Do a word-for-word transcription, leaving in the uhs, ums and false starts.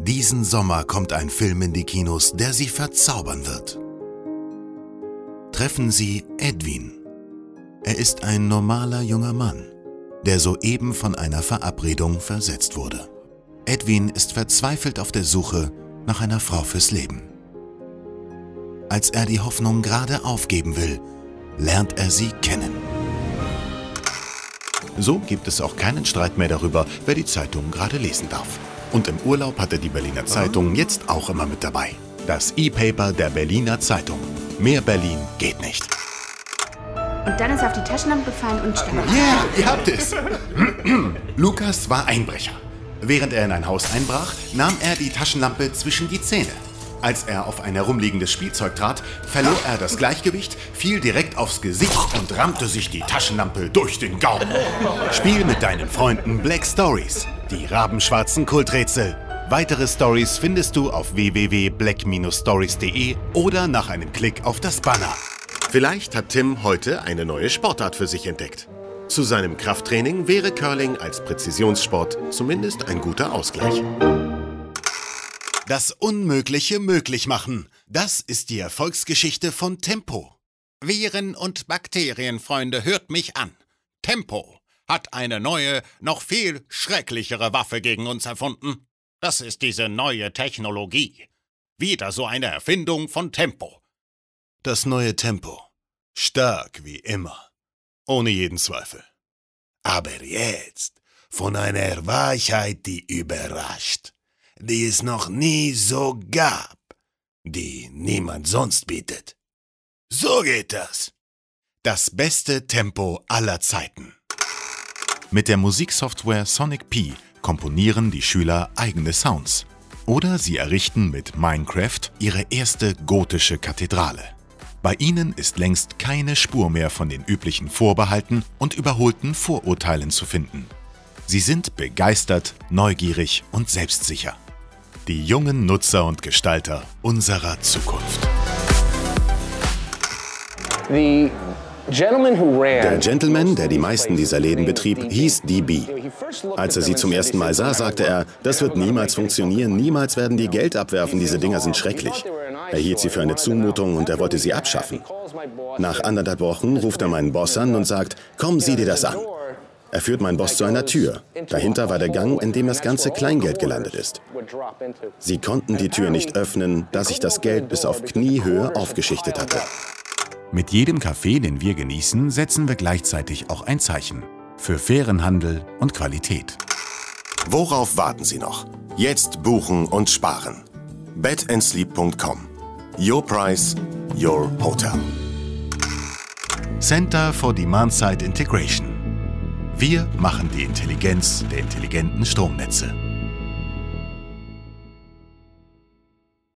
Diesen Sommer kommt ein Film in die Kinos, der Sie verzaubern wird. Treffen Sie Edwin. Er ist ein normaler junger Mann, der soeben von einer Verabredung versetzt wurde. Edwin ist verzweifelt auf der Suche nach einer Frau fürs Leben. Als er die Hoffnung gerade aufgeben will, lernt er sie kennen. So gibt es auch keinen Streit mehr darüber, wer die Zeitung gerade lesen darf. Und im Urlaub hat er die Berliner Zeitung jetzt auch immer mit dabei. Das E-Paper der Berliner Zeitung. Mehr Berlin geht nicht. Und dann ist er auf die Taschenlampe gefallen und starb. Ja, yeah, ihr habt es. Lukas war Einbrecher. Während er in ein Haus einbrach, nahm er die Taschenlampe zwischen die Zähne. Als er auf ein herumliegendes Spielzeug trat, verlor er das Gleichgewicht, fiel direkt aufs Gesicht und rammte sich die Taschenlampe durch den Gaumen. Spiel mit deinen Freunden Black Stories, die rabenschwarzen Kulträtsel. Weitere Stories findest du auf w w w punkt black stories punkt de oder nach einem Klick auf das Banner. Vielleicht hat Tim heute eine neue Sportart für sich entdeckt. Zu seinem Krafttraining wäre Curling als Präzisionssport zumindest ein guter Ausgleich. Das Unmögliche möglich machen. Das ist die Erfolgsgeschichte von Tempo. Viren- und Bakterienfreunde, hört mich an. Tempo hat eine neue, noch viel schrecklichere Waffe gegen uns erfunden. Das ist diese neue Technologie. Wieder so eine Erfindung von Tempo. Das neue Tempo. Stark wie immer. Ohne jeden Zweifel. Aber jetzt von einer Weichheit, die überrascht, die es noch nie so gab, die niemand sonst bietet. So geht das. Das beste Tempo aller Zeiten. Mit der Musiksoftware Sonic P komponieren die Schüler eigene Sounds. Oder sie errichten mit Minecraft ihre erste gotische Kathedrale. Bei ihnen ist längst keine Spur mehr von den üblichen Vorbehalten und überholten Vorurteilen zu finden. Sie sind begeistert, neugierig und selbstsicher. Die jungen Nutzer und Gestalter unserer Zukunft. The gentleman who ran Der Gentleman, der die meisten dieser Läden betrieb, hieß D B. Als er sie zum ersten Mal sah, sagte er, das wird niemals funktionieren, niemals werden die Geld abwerfen, diese Dinger sind schrecklich. Er hielt sie für eine Zumutung und er wollte sie abschaffen. Nach anderthalb Wochen ruft er meinen Boss an und sagt, komm, sieh dir das an. Er führt meinen Boss zu einer Tür. Dahinter war der Gang, in dem das ganze Kleingeld gelandet ist. Sie konnten die Tür nicht öffnen, da sich das Geld bis auf Kniehöhe aufgeschichtet hatte. Mit jedem Kaffee, den wir genießen, setzen wir gleichzeitig auch ein Zeichen für fairen Handel und Qualität. Worauf warten Sie noch? Jetzt buchen und sparen. bed and sleep punkt com. Your price, your hotel. Center for Demand-Side Integration. Wir machen die Intelligenz der intelligenten Stromnetze.